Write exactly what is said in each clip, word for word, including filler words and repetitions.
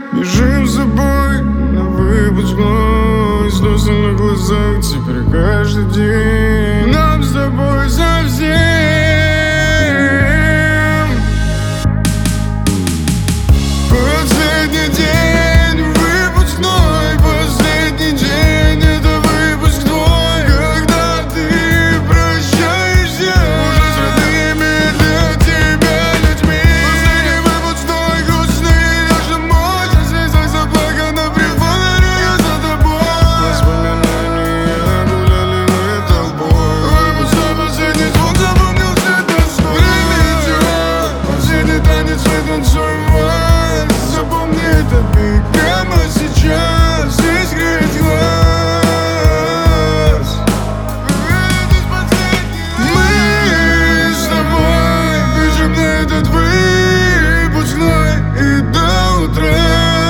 Бежим с собой на выпускной, слезы на глазах теперь каждый день. Нам с тобой совсем. Последний день выпускной, последний день это выпуск твой. Когда ты прощаешься уже с родными для тебя людьми. Последний выпускной, грустный наш домой. Здесь заплакано при фонаре за тобой. Воспоминания гуляли над толпой. Выпускной, последний звук запомнился тоской. Время идет, последний танец мы танцуем. Запомни этот миг прямо сейчас. Здесь греет глаз. Мы с тобой бежим на этот выпускной и до утра.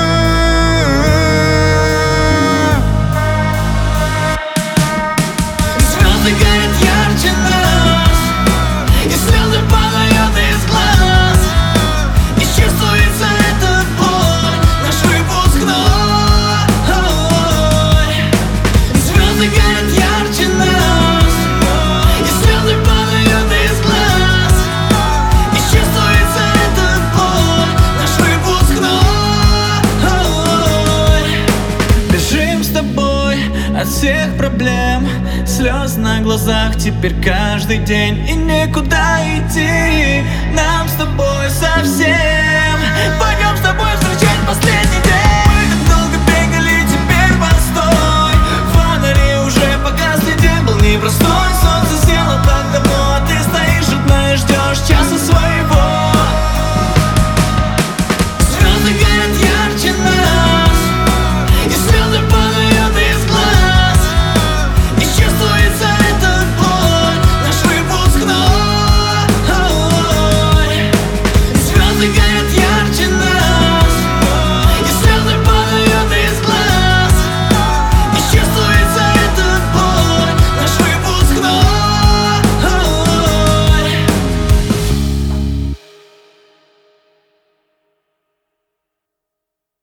Звезды горят ярче нас, и слезы падают из глаз. И чувствуется этот боль, наш выпускной. Звезды горят ярче нас, и слезы падают из глаз. И чувствуется этот боль, наш выпускной. Бежим с тобой от всех проблем, слез на глазах теперь каждый день. И некуда идти нам с тобой совсем.